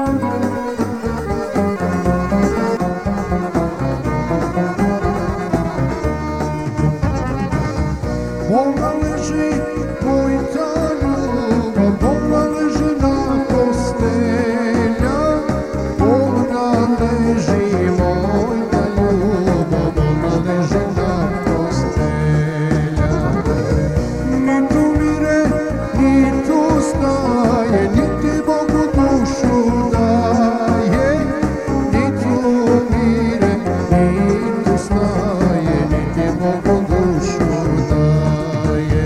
Ona leži mojta ljubav, ona leži na postelja. Ona leži mojta ljubav, ona leži na postelja. Ni tu mire, ni tu staje, niti Bogu dušu daje. Ni tu mire, ni tu staje, niti Bogu dušu daje.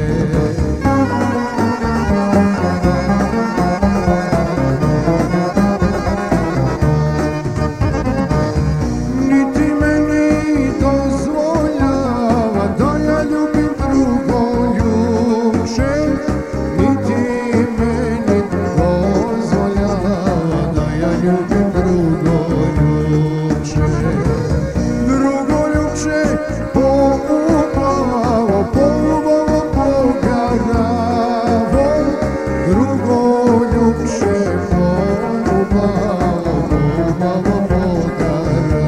Niti meni dozvoljava da ja ljubim drugo ljubše. Niti meni dozvoljava da ja ljubim drugo ljubše. Drugo ljubše poubavo, poubavo pogaravo. Drugo ljubše poubavo, poubavo pogaravo.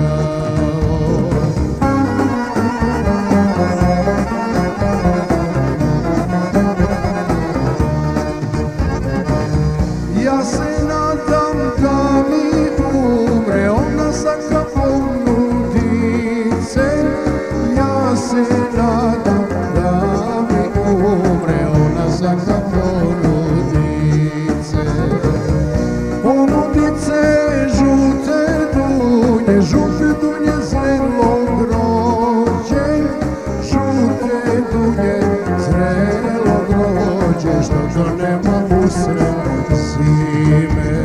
Ja se nadam da mi umre ona saka ponudice. Ja se nadam da mi umre ona saka ponudice. Ponudice žute dunje, žute dunje zrelog grođe. Žute dunje zrelog grođe, što to nema usred zime.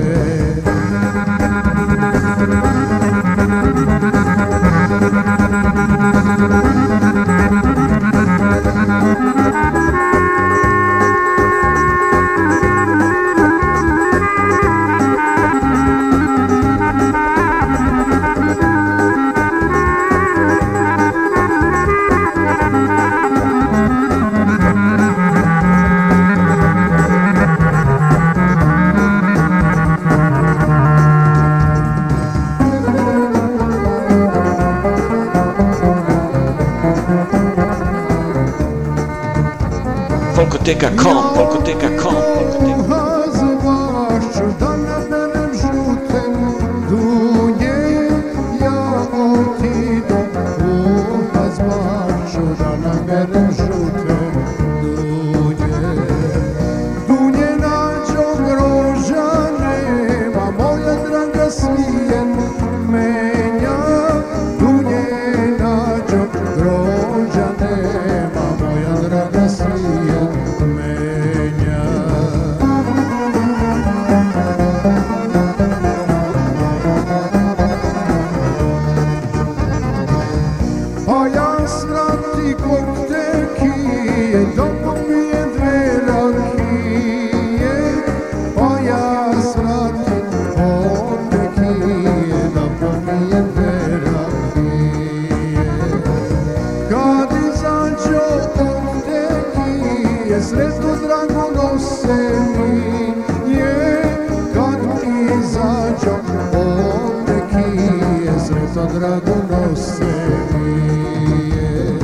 Folkoteca.com, Folkoteca.com, Folkoteca. Zvašću da naberem žute dunje. Ja otidem u zvašću da naberem žute dunje. Dunje nađo grožanema, moja draga svijen menja. Dunje nađo grožanema, moja draga svijen menja. Pa ja svrati kod te kije, da popije dve rakije. Pa ja svrati kod te kije, da popije dve rakije. Kad izađo od te kije, sretno drago nose mi je. Kad izađo od te kije, sretno drago nose mi je.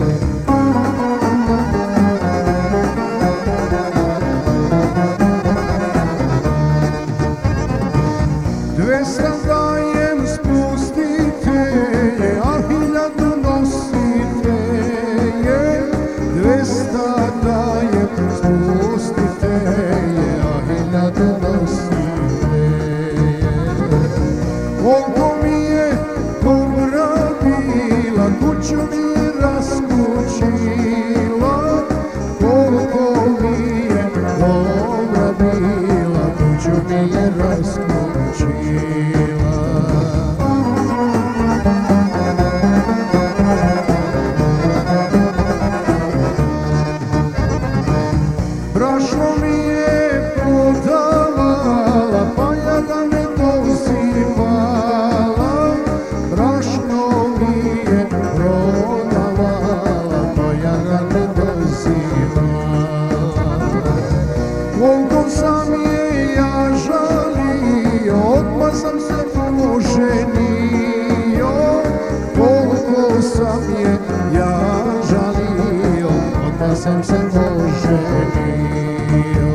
Dvesta dajem spustite je, a 1000 nosite je. 200 dajem spustite je, a 1000 nosite je. Koliko mi je dobra bila, kuću mi je raskućila. Koliko mi je dobra bila, kuću mi je raskućila. sam se oženio, koliko sam je ja žalio, odmah sam se oženio.